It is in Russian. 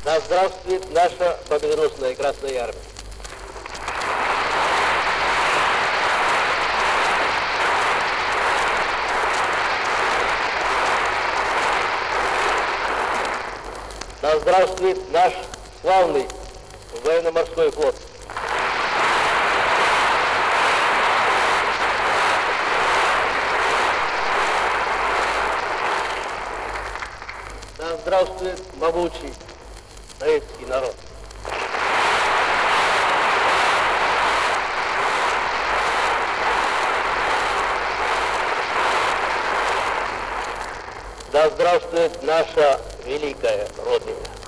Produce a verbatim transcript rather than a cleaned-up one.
Да здравствует наша победоносная Красная Армия! Да здравствует наш славный военно-морской флот! Да здравствует могучий советский народ! Да здравствует наша великая Родина!